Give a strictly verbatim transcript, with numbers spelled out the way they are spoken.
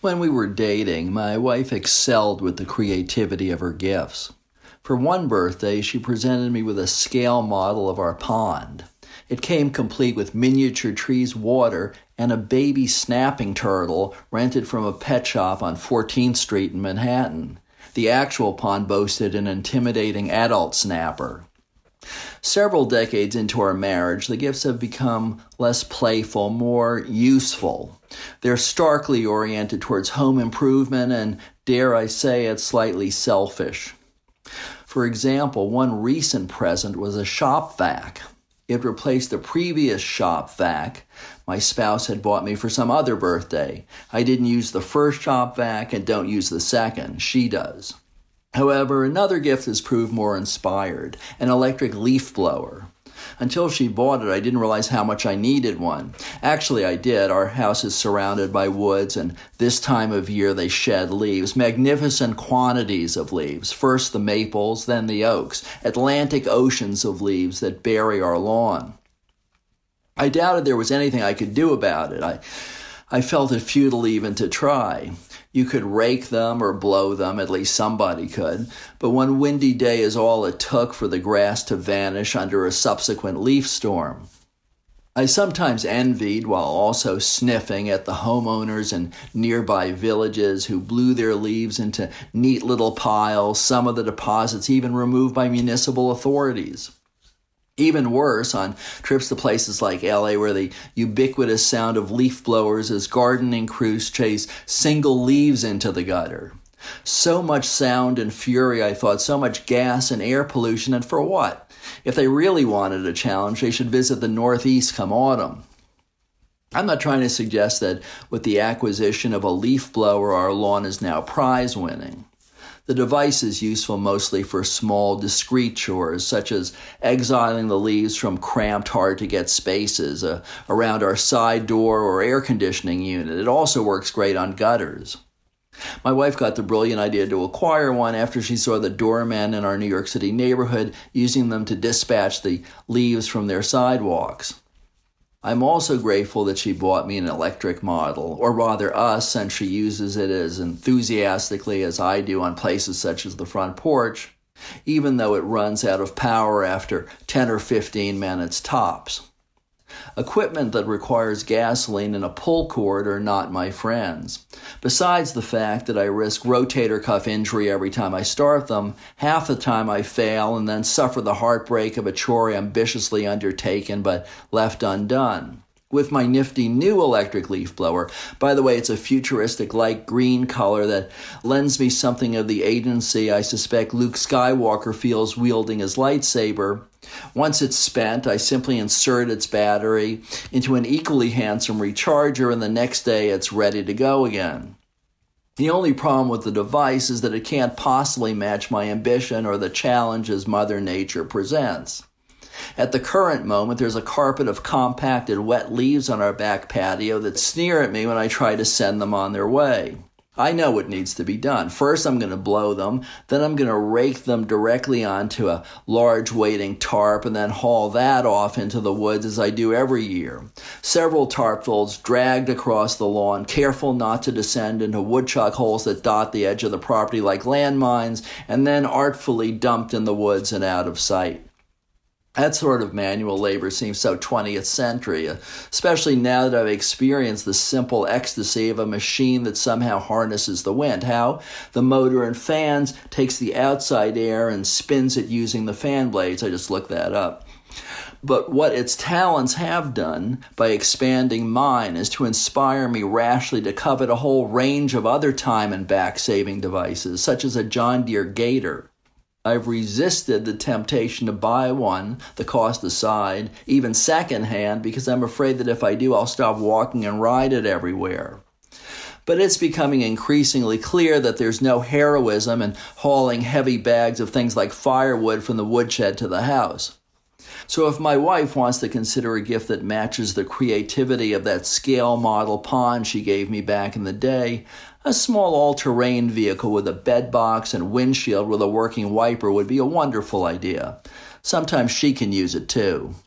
When we were dating, my wife excelled with the creativity of her gifts. For one birthday, she presented me with a scale model of our pond. It came complete with miniature trees, water, and a baby snapping turtle rented from a pet shop on fourteenth Street in Manhattan. The actual pond boasted an intimidating adult snapper. Several decades into our marriage, the gifts have become less playful, more useful. They're starkly oriented towards home improvement and, dare I say it, slightly selfish. For example, one recent present was a shop vac. It replaced the previous shop vac my spouse had bought me for some other birthday. I didn't use the first shop vac and don't use the second. She does. However, another gift has proved more inspired, an electric leaf blower. Until she bought it, I didn't realize how much I needed one. Actually, I did. Our house is surrounded by woods, and this time of year they shed leaves, magnificent quantities of leaves. First the maples, then the oaks, Atlantic oceans of leaves that bury our lawn. I doubted there was anything I could do about it. I, I felt it futile even to try. You could rake them or blow them, at least somebody could, but one windy day is all it took for the grass to vanish under a subsequent leaf storm. I sometimes envied, while also sniffing at the homeowners in nearby villages who blew their leaves into neat little piles, some of the deposits even removed by municipal authorities. Even worse, on trips to places like L A where the ubiquitous sound of leaf blowers as gardening crews chase single leaves into the gutter. So much sound and fury, I thought, so much gas and air pollution, and for what? If they really wanted a challenge, they should visit the Northeast come autumn. I'm not trying to suggest that with the acquisition of a leaf blower, our lawn is now prize-winning. The device is useful mostly for small, discrete chores, such as exiling the leaves from cramped, hard-to-get spaces uh, around our side door or air conditioning unit. It also works great on gutters. My wife got the brilliant idea to acquire one after she saw the doormen in our New York City neighborhood using them to dispatch the leaves from their sidewalks. I'm also grateful that she bought me an electric model, or rather us, since she uses it as enthusiastically as I do on places such as the front porch, even though it runs out of power after ten or fifteen minutes tops. Equipment that requires gasoline and a pull cord are not my friends. Besides the fact that I risk rotator cuff injury every time I start them, half the time I fail and then suffer the heartbreak of a chore ambitiously undertaken but left undone. With my nifty new electric leaf blower, by the way, it's a futuristic light green color that lends me something of the agency I suspect Luke Skywalker feels wielding his lightsaber. Once it's spent, I simply insert its battery into an equally handsome recharger, and the next day it's ready to go again. The only problem with the device is that it can't possibly match my ambition or the challenges Mother Nature presents. At the current moment, there's a carpet of compacted wet leaves on our back patio that sneer at me when I try to send them on their way. I know what needs to be done. First, I'm going to blow them. Then I'm going to rake them directly onto a large waiting tarp and then haul that off into the woods as I do every year. Several tarpfuls dragged across the lawn, careful not to descend into woodchuck holes that dot the edge of the property like landmines, and then artfully dumped in the woods and out of sight. That sort of manual labor seems so twentieth century, especially now that I've experienced the simple ecstasy of a machine that somehow harnesses the wind. How? The motor and fans takes the outside air and spins it using the fan blades. I just looked that up. But what its talents have done by expanding mine is to inspire me rashly to covet a whole range of other time and back-saving devices, such as a John Deere Gator. I've resisted the temptation to buy one, the cost aside, even secondhand, because I'm afraid that if I do, I'll stop walking and ride it everywhere. But it's becoming increasingly clear that there's no heroism in hauling heavy bags of things like firewood from the woodshed to the house. So if my wife wants to consider a gift that matches the creativity of that scale model pond she gave me back in the day, a small all-terrain vehicle with a bed box and windshield with a working wiper would be a wonderful idea. Sometimes she can use it too.